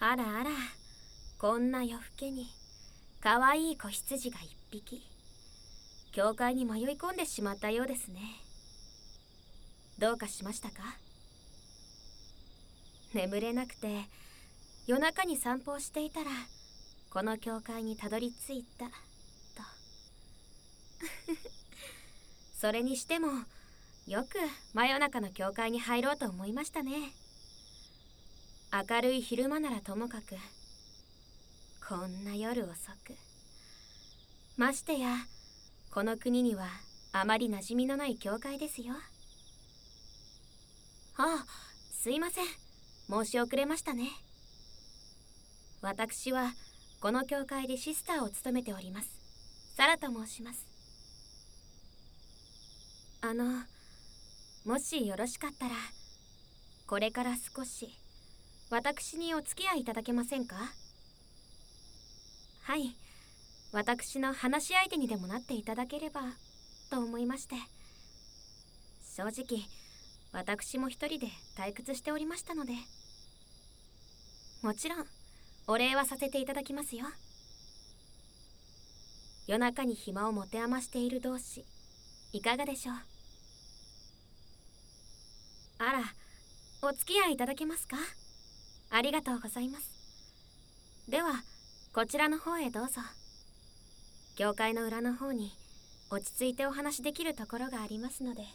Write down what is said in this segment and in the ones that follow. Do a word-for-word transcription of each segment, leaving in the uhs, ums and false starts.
あらあら、こんな夜更けにかわいい子羊が一匹、教会に迷い込んでしまったようですね。どうかしましたか？眠れなくて夜中に散歩をしていたらこの教会にたどり着いたと。それにしてもよく真夜中の教会に入ろうと思いましたね。明るい昼間ならともかく、こんな夜遅く、ましてやこの国にはあまり馴染みのない教会ですよ。ああ、すいません、申し遅れましたね。私はこの教会でシスターを務めておりますサラと申します。あのもしよろしかったらこれから少し私にお付き合いいただけませんか？はい、私の話し相手にでもなっていただければと思いまして。正直私も一人で退屈しておりましたので。もちろんお礼はさせていただきますよ。夜中に暇を持て余している同士、いかがでしょう？あら、お付き合いいただけますか？ありがとうございます。ではこちらの方へどうぞ。教会の裏の方に落ち着いてお話しできるところがありますので。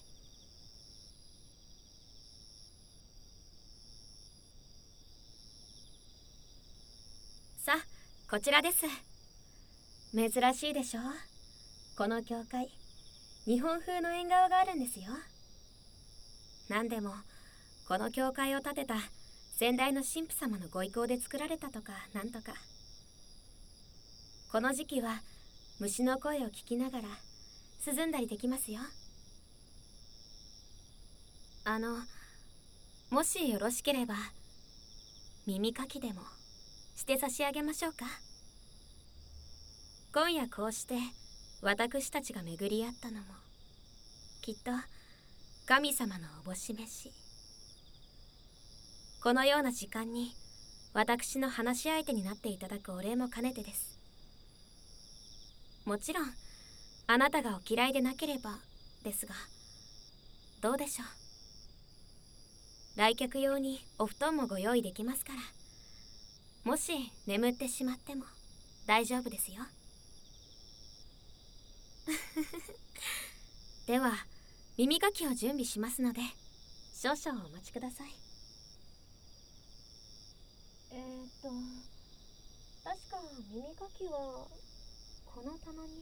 さあ、こちらです。珍しいでしょう。この教会、日本風の縁側があるんですよ。なんでもこの教会を建てた先代の神父様のご意向で作られたとかなんとか。この時期は虫の声を聞きながら涼んだりできますよ。あのもしよろしければ耳かきでもして差し上げましょうか。今夜こうして私たちが巡り合ったのもきっと神様のおぼし飯。このような時間に私の話し相手になっていただくお礼も兼ねてです。もちろんあなたがお嫌いでなければですが、どうでしょう。来客用にお布団もご用意できますから、もし眠ってしまっても大丈夫ですよ。では耳かきを準備しますので少々お待ちください。えーと確か耳かきはこの棚に。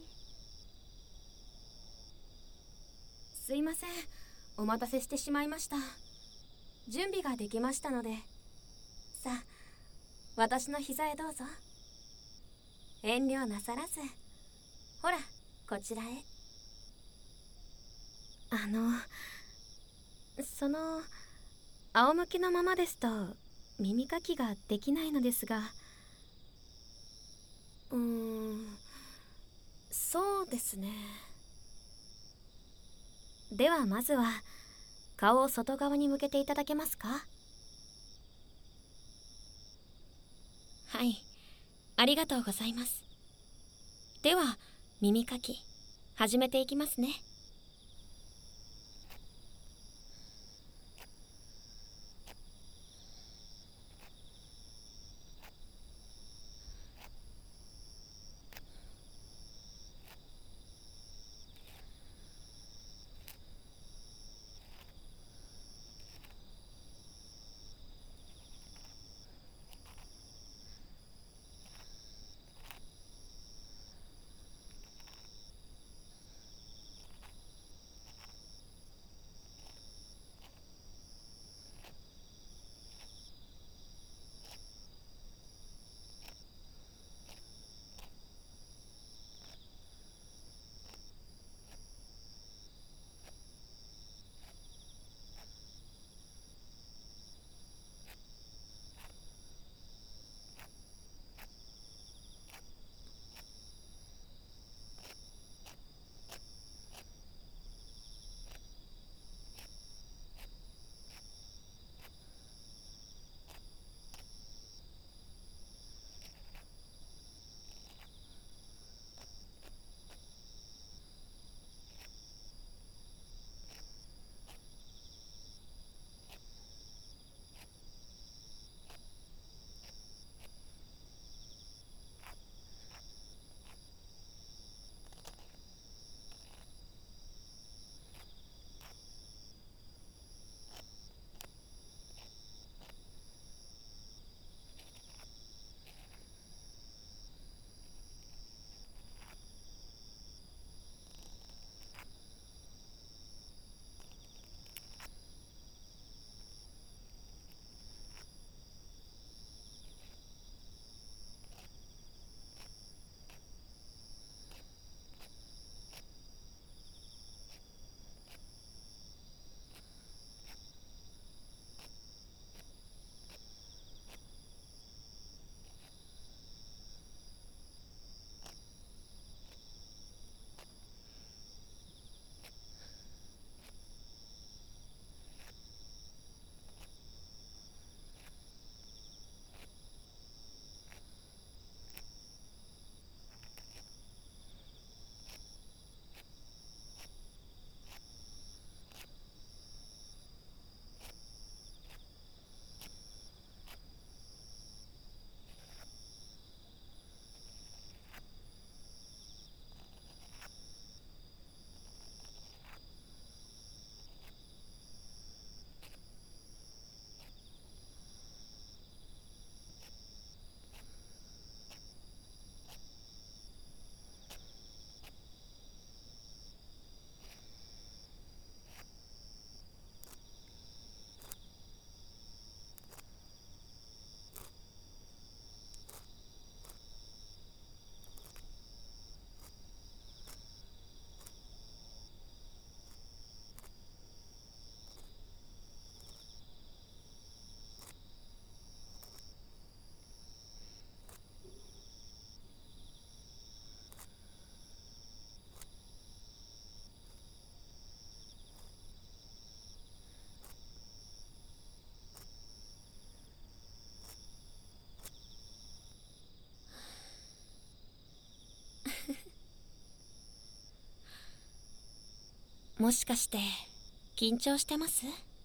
すいません、お待たせしてしまいました。準備ができましたので、さあ私の膝へどうぞ。遠慮なさらず、ほらこちらへ。あのその仰向けのままですと耳かきができないのですが。うーん、そうですね。ではまずは顔を外側に向けていただけますか？はい、ありがとうございます。では耳かき始めていきますね。 もしかして緊張してます？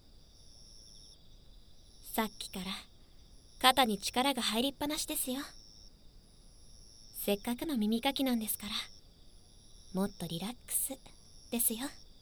さっきから肩に力が入りっぱなしですよ。せっかくの耳かきなんですから、もっとリラックスですよ。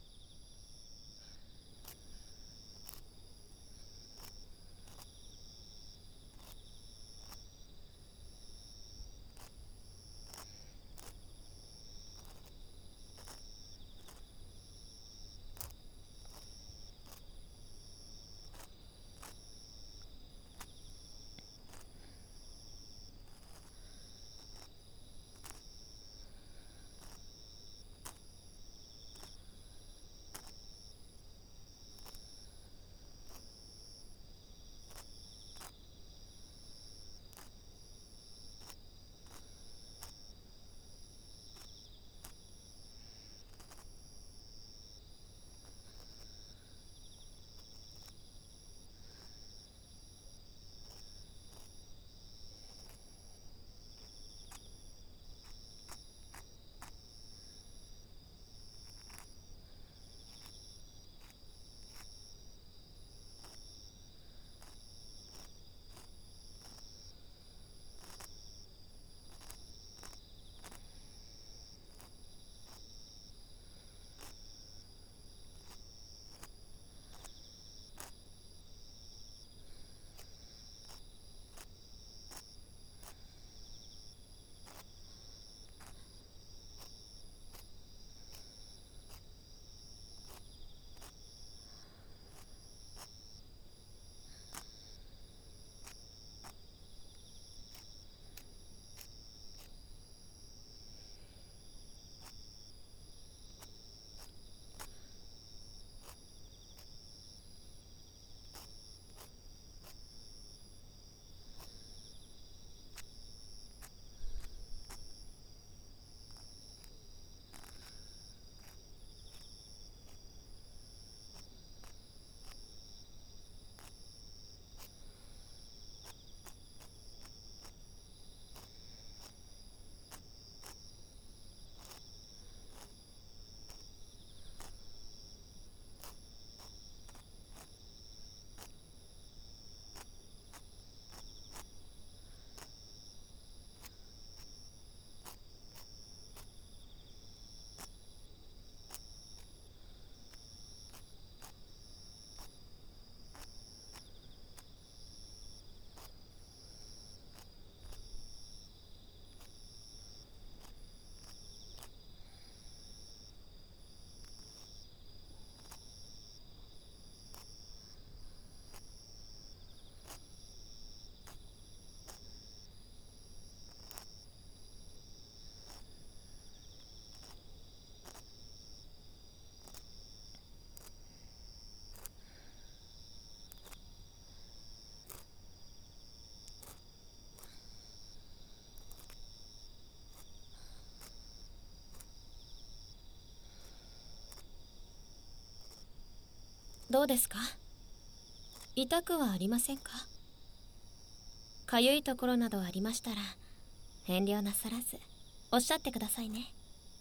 どうですか？痛くはありませんか？かゆいところなどありましたら遠慮なさらずおっしゃってくださいね。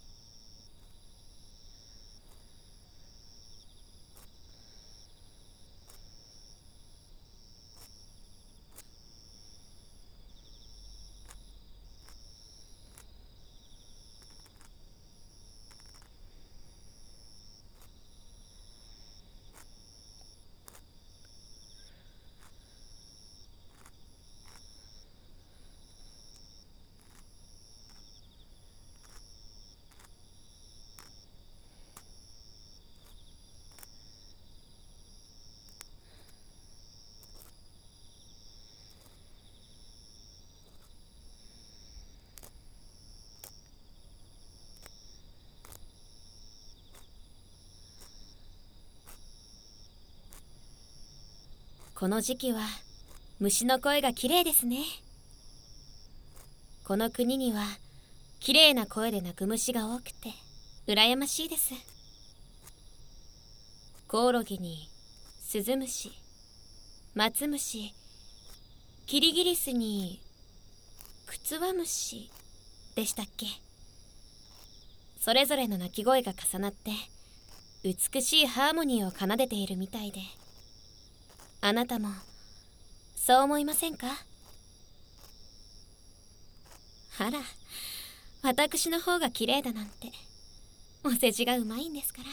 この時期は虫の声がきれいですね。この国にはきれいな声で鳴く虫が多くて羨ましいです。コオロギにスズムシ、マツムシ、キリギリスにクツワムシでしたっけ。それぞれの鳴き声が重なって美しいハーモニーを奏でているみたいで、あなたもそう思いませんか？あら、私の方が綺麗だなんて、お世辞がうまいんですから。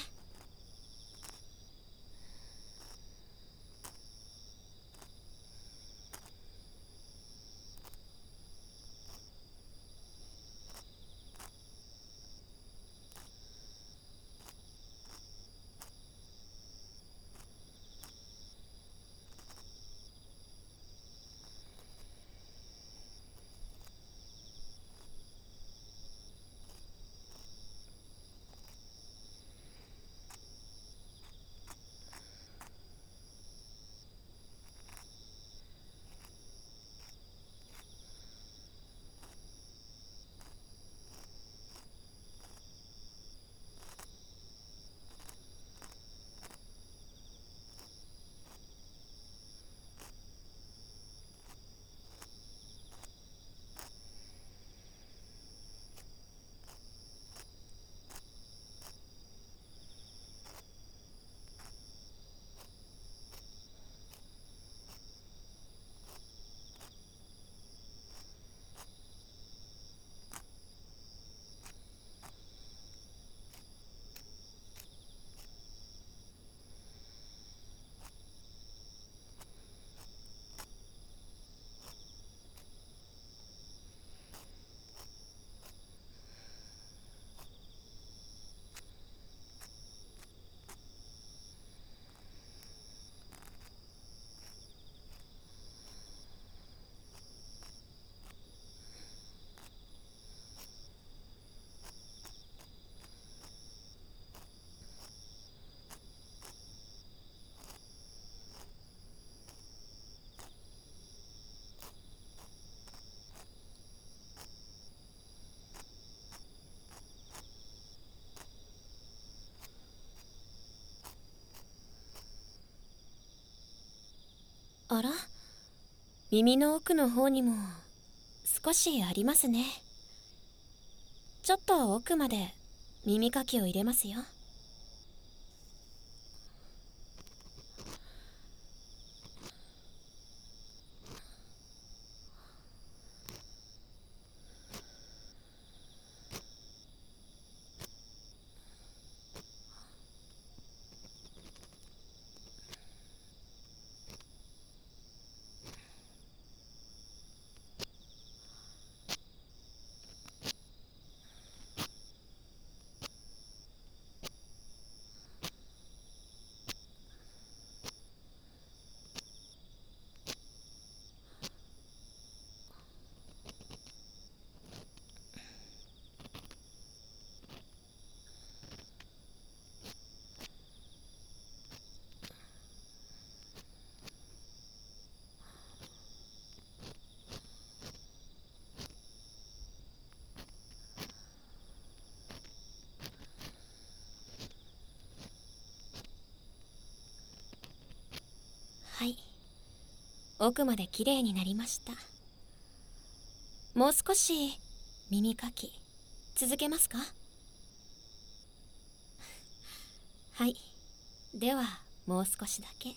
あら、耳の奥の方にも少しありますね。ちょっと奥まで耳かきを入れますよ。はい、奥まできれいになりました。もう少し耳かき続けますか？はい、ではもう少しだけ。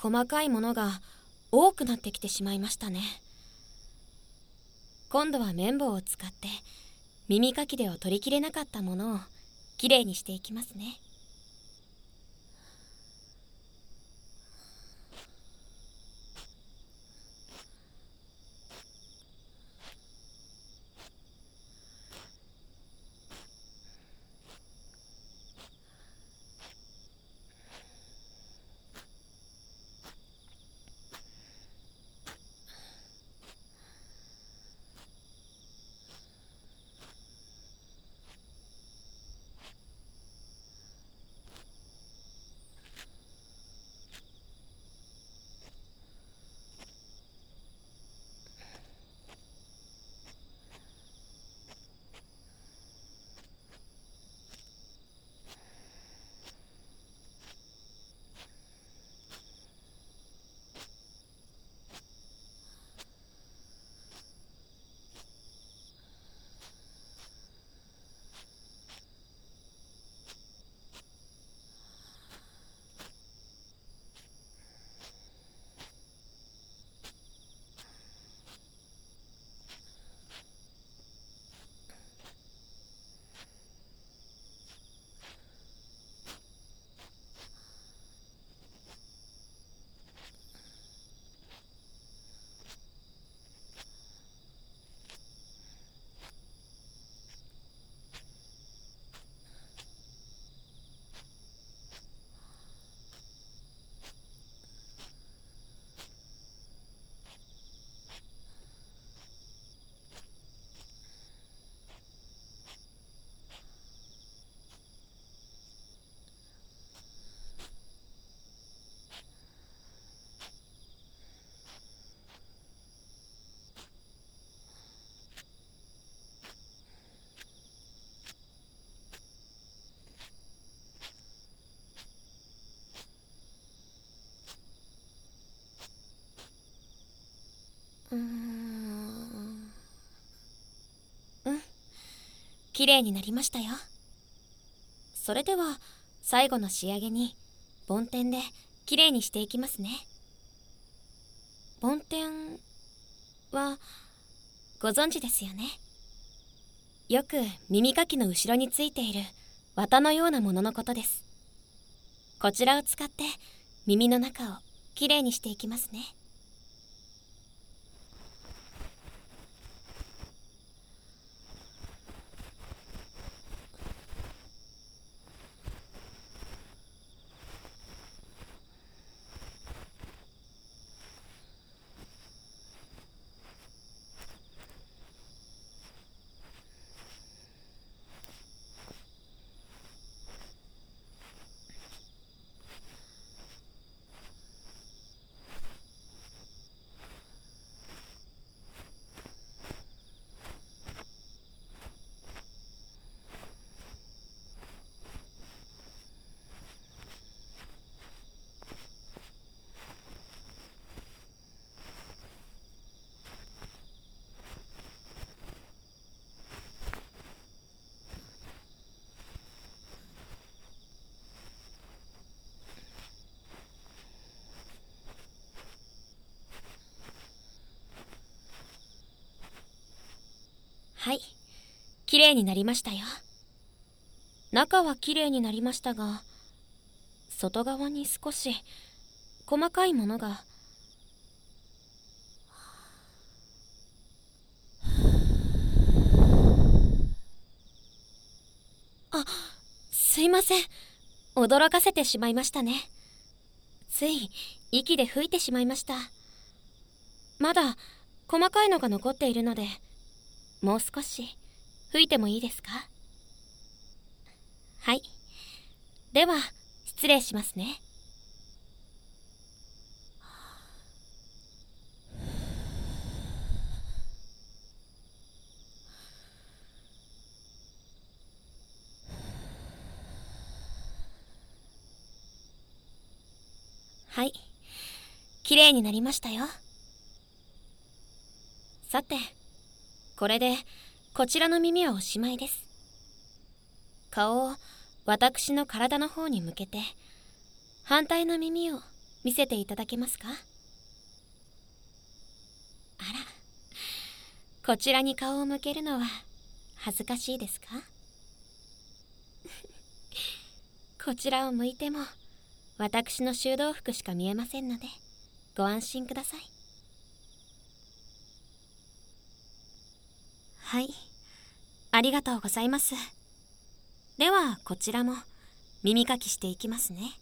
細かいものが多くなってきてしまいましたね。今度は綿棒を使って耳かきでは取りきれなかったものをきれいにしていきますね。うーんうんきれいになりましたよ。それでは最後の仕上げに梵天できれいにしていきますね。梵天はご存知ですよね。よく耳かきの後ろについている綿のようなもののことです。こちらを使って耳の中をきれいにしていきますね。はい、きれいになりましたよ。中はきれいになりましたが、外側に少し細かいものが。あ、すいません。驚かせてしまいましたね。つい息で吹いてしまいました。まだ細かいのが残っているので、もう少し吹いてもいいですか？はい。では失礼しますね。はい、きれいになりましたよ。さて、これでこちらの耳はおしまいです。顔を私の体の方に向けて、反対の耳を見せていただけますか？あら、こちらに顔を向けるのは恥ずかしいですか？こちらを向いても私の修道服しか見えませんのでご安心ください。はい、ありがとうございます。ではこちらも耳かきしていきますね。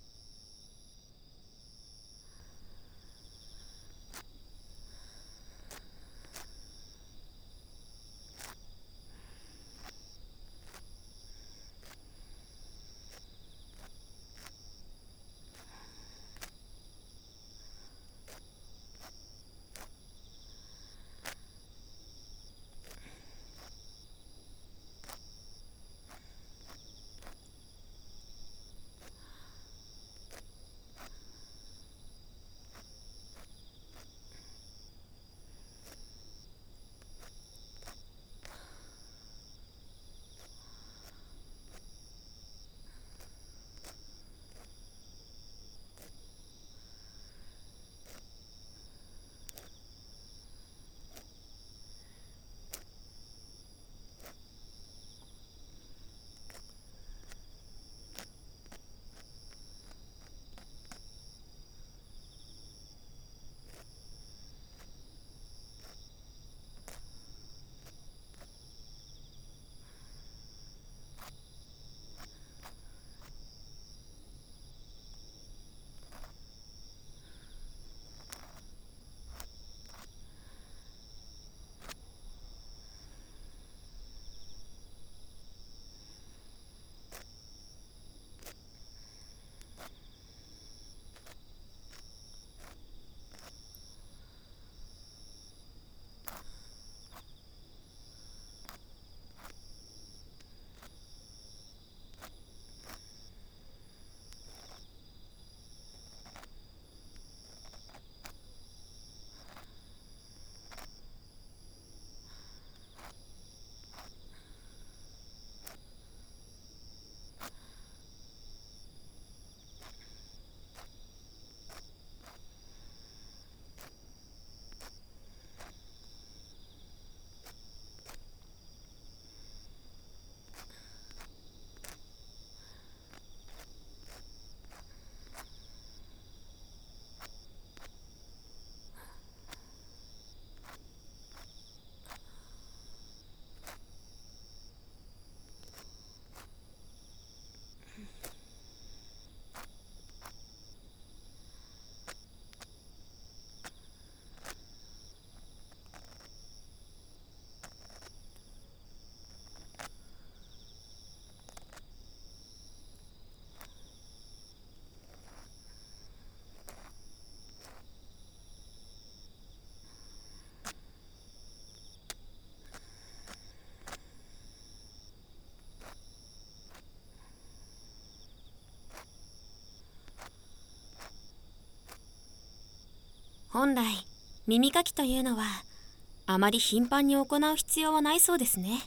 本来耳かきというのはあまり頻繁に行う必要はないそうですね。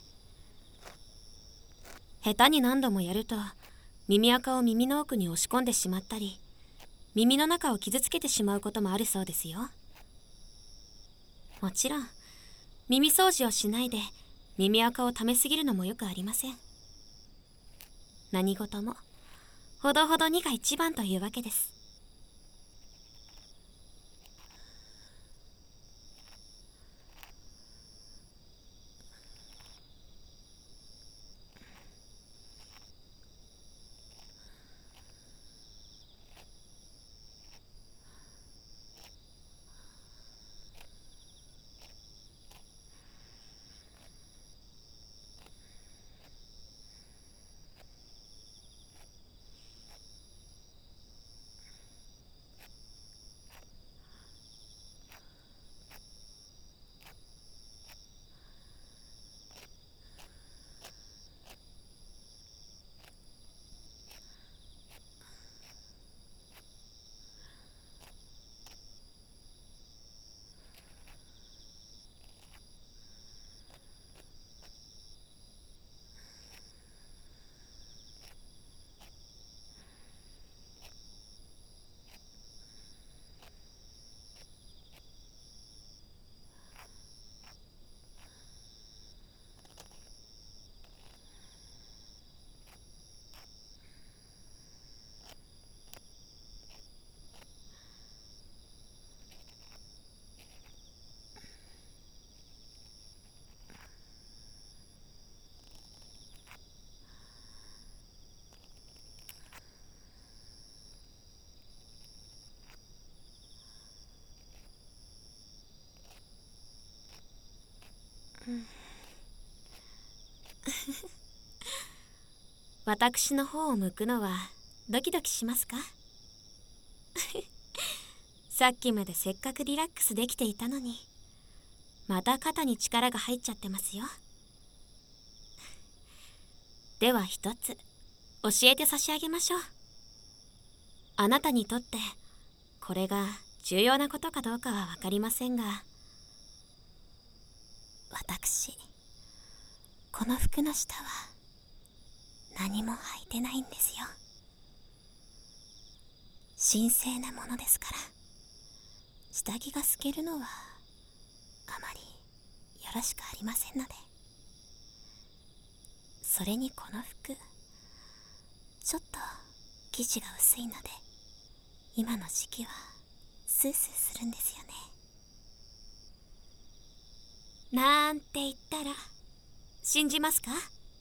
下手に何度もやると耳垢を耳の奥に押し込んでしまったり、耳の中を傷つけてしまうこともあるそうですよ。もちろん耳掃除をしないで耳垢を溜めすぎるのもよくありません。何事もほどほどにが一番というわけです。 私の方を向くのはドキドキしますか？さっきまでせっかくリラックスできていたのに、また肩に力が入っちゃってますよ。では一つ教えて差し上げましょう。あなたにとってこれが重要なことかどうかは分かりませんが、私この服の下は何も履いてないんですよ。神聖なものですから、下着が透けるのはあまりよろしくありませんので。それにこの服ちょっと生地が薄いので、今の時期はスースーするんですよね。なんて言ったら信じますか？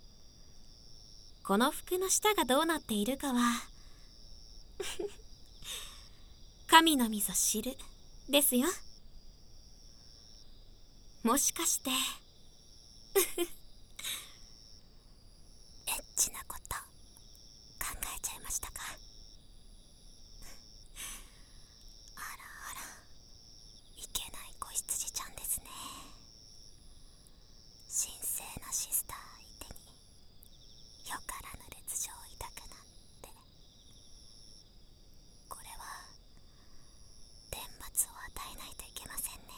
この服の下がどうなっているかは神のみぞ知るですよ。もしかしてエッチなこと考えちゃいましたか？あらあら、いけない子羊ちゃんですね。神聖なシスター相手によからぬ劣情を抱くなんて、これは天罰を与えないといけません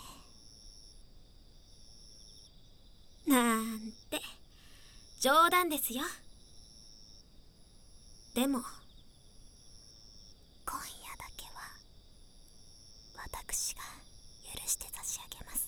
ね。なんて冗談ですよ。でも今夜だけは私が許して差し上げます。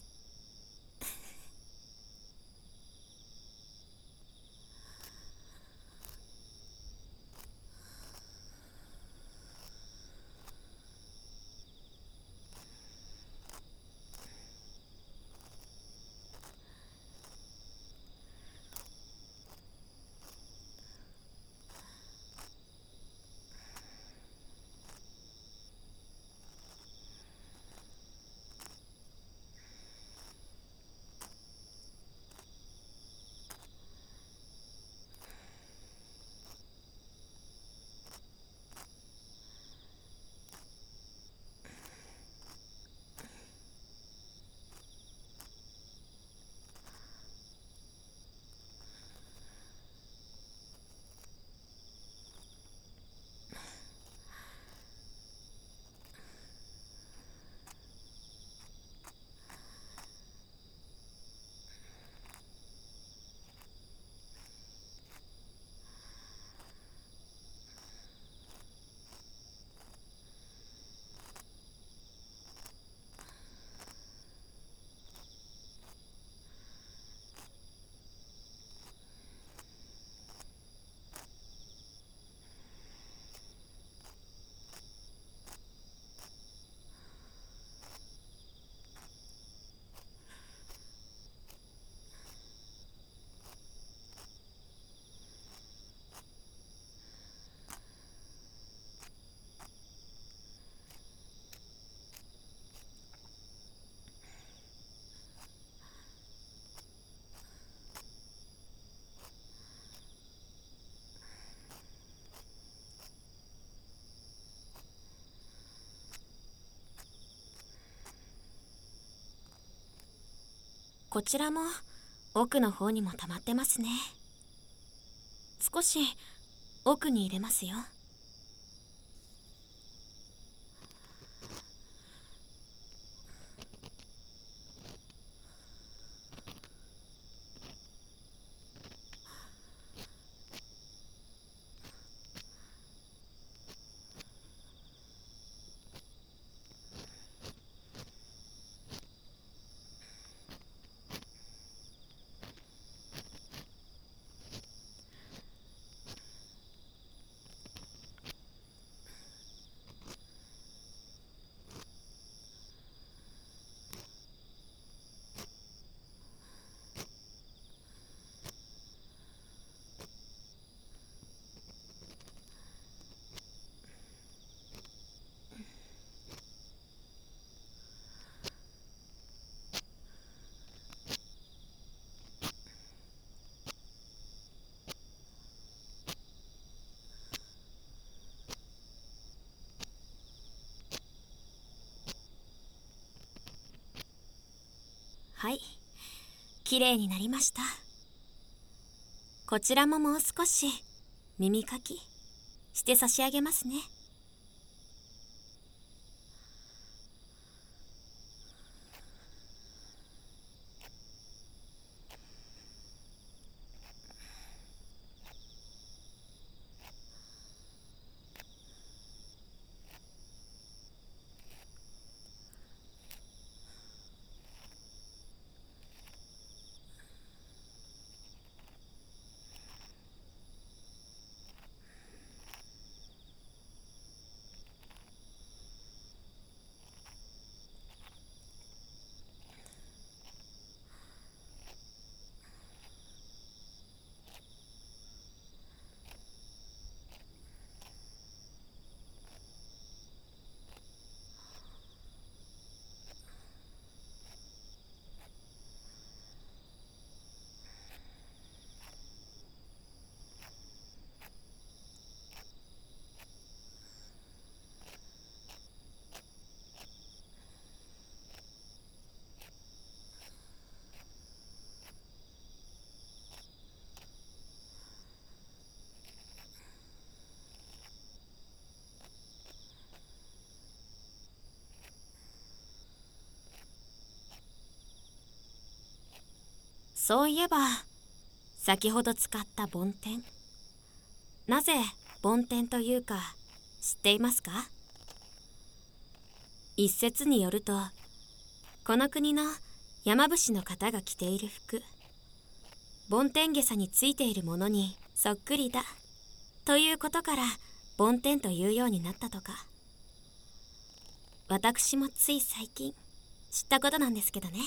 こちらも奥の方にも溜まってますね。少し奥に入れますよ。 はい、きれいになりました。こちらももう少し耳かきして差し上げますね。そういえば先ほど使った梵天、なぜ梵天というか知っていますか？一説によると、この国の山伏の方が着ている服、梵天下についているものにそっくりだということから梵天というようになったとか。私もつい最近知ったことなんですけどね。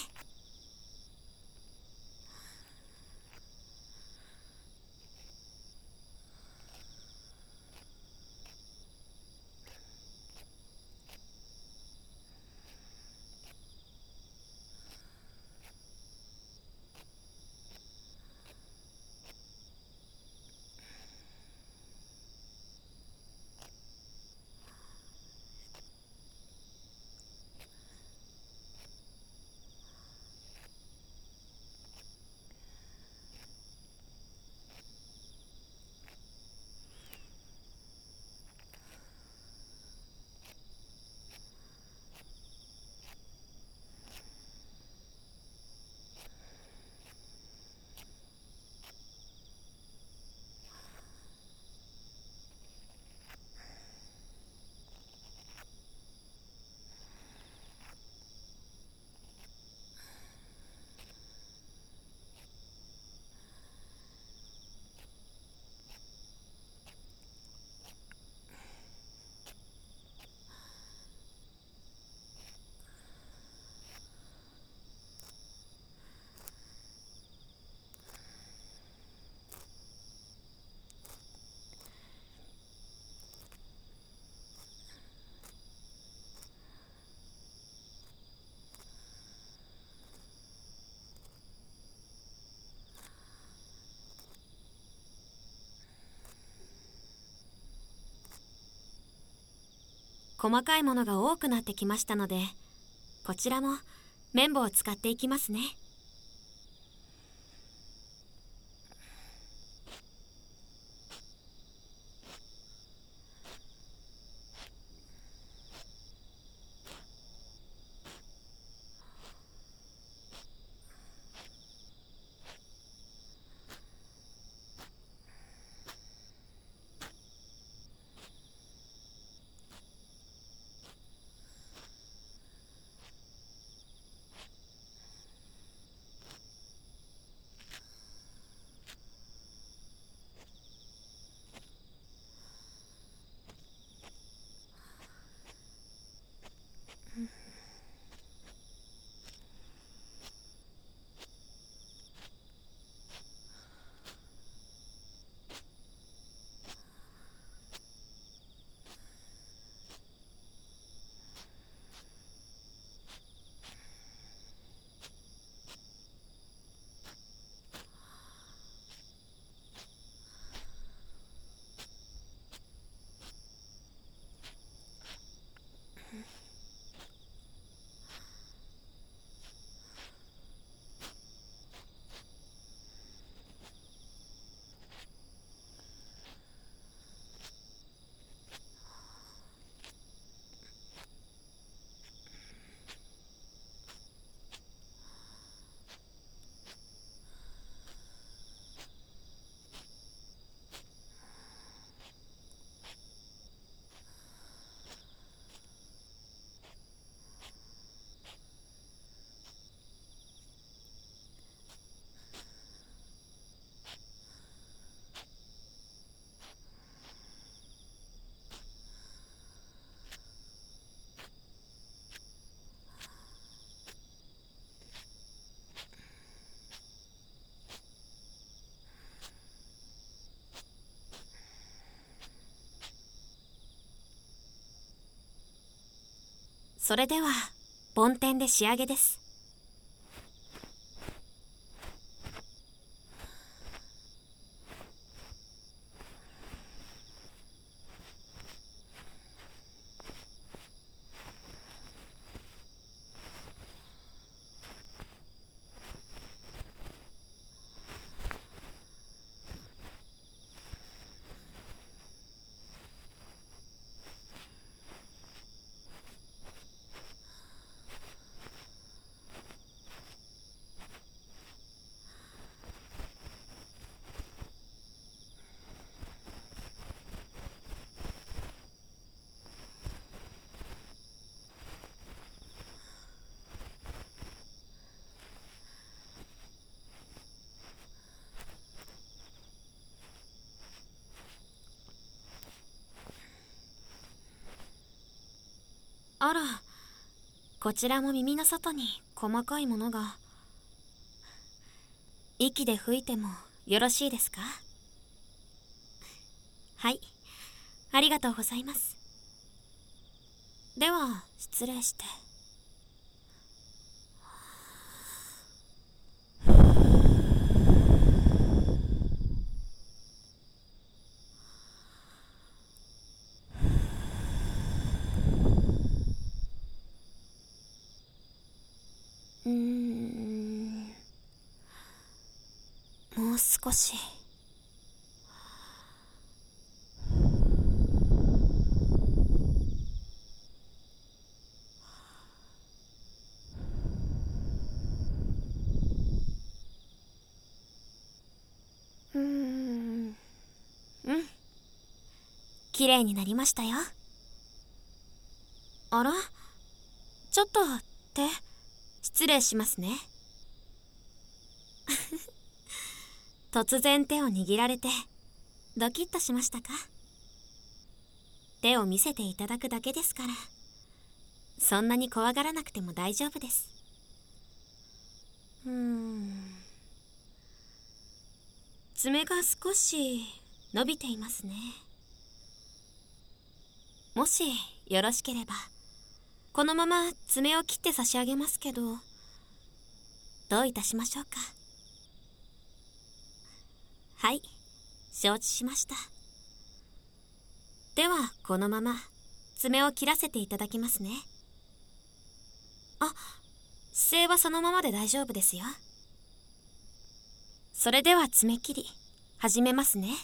細かいものが多くなってきましたので、こちらも綿棒を使っていきますね。 それでは梵天で仕上げです。あら、こちらも耳の外に細かいものが。息で吹いてもよろしいですか？はい、ありがとうございます。では失礼して。うーん、もう少し。うーん、うん、綺麗になりましたよ。あら、ちょっと手失礼しますね。突然手を握られてドキッとしましたか？手を見せていただくだけですから、そんなに怖がらなくても大丈夫です。うーん、爪が少し伸びていますね。もしよろしければこのまま爪を切って差し上げますけど、どういたしましょうか？はい、承知しました。ではこのまま爪を切らせていただきますね。あ、姿勢はそのままで大丈夫ですよ。それでは爪切り始めますね。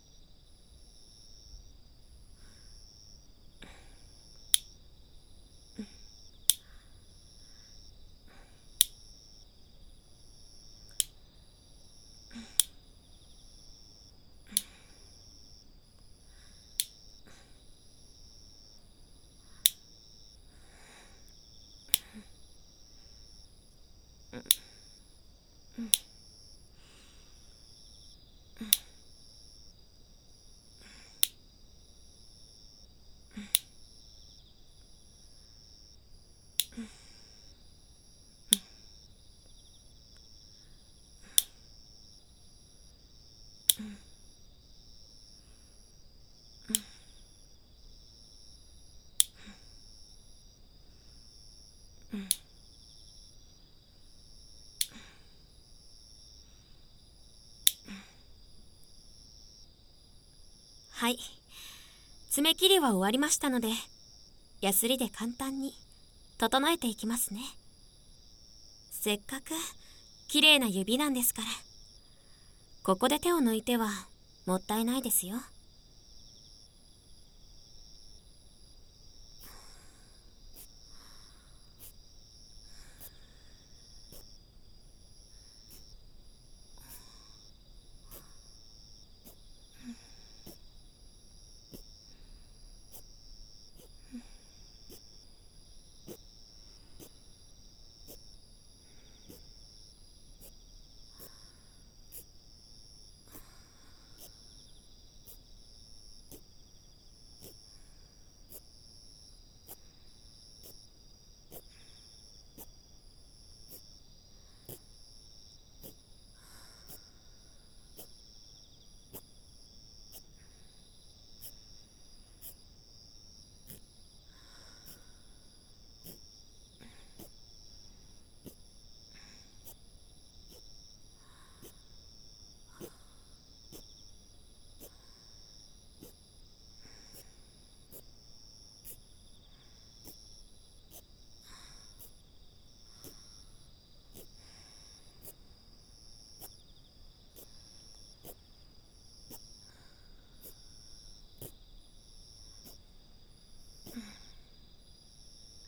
はい、爪切りは終わりましたので、ヤスリで簡単に整えていきますね。せっかく綺麗な指なんですから、ここで手を抜いてはもったいないですよ。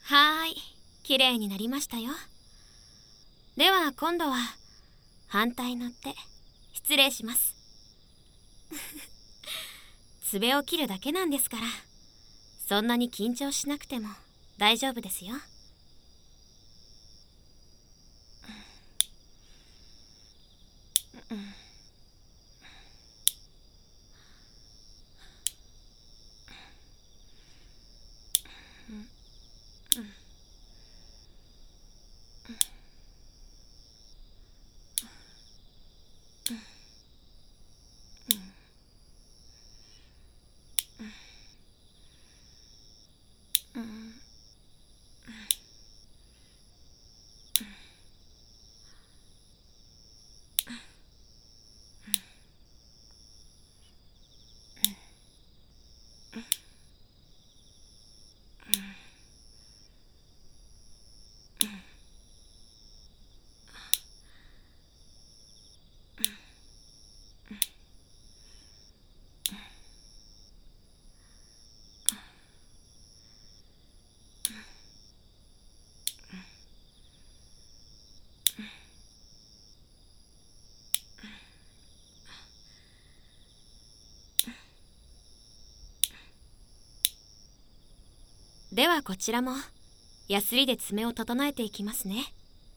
はーい、きれいになりましたよ。では今度は反対の手、失礼します。爪を切るだけなんですから、そんなに緊張しなくても大丈夫ですよ。ではこちらもヤスリで爪を整えていきますね。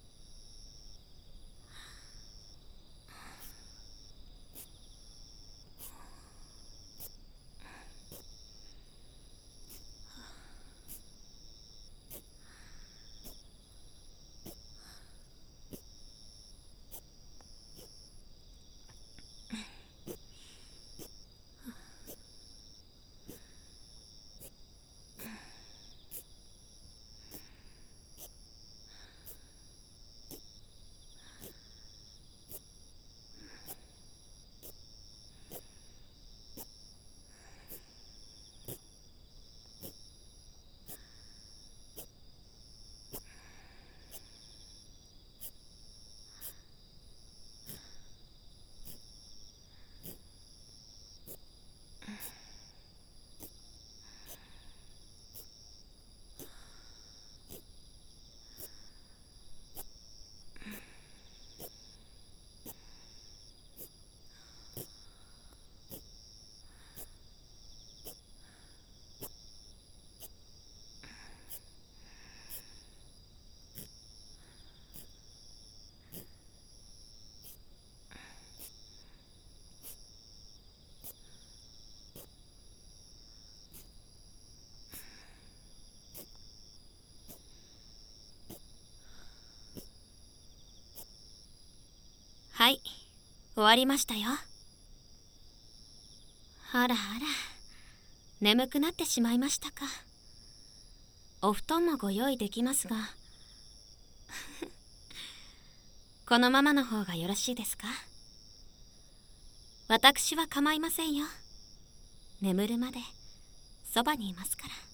はい、終わりましたよ。あらあら、眠くなってしまいましたか。お布団もご用意できますがこのままの方がよろしいですか。私は構いませんよ。眠るまでそばにいますから。